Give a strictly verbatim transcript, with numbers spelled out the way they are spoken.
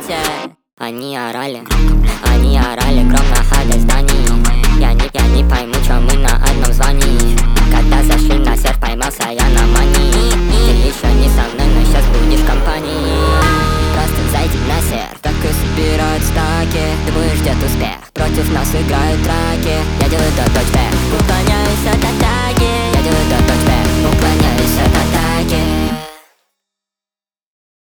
Вася. Они орали, они орали громко ходя зданий. Я не, я не пойму, чё мы на одном звании. Когда зашли на серф, поймался я на мании. Ты еще не со мной, но сейчас будешь в компании. Просто зайди на серф, так и собирают стаки. Ты будешь где-то успех, против нас играют драки. Я делаю то точка.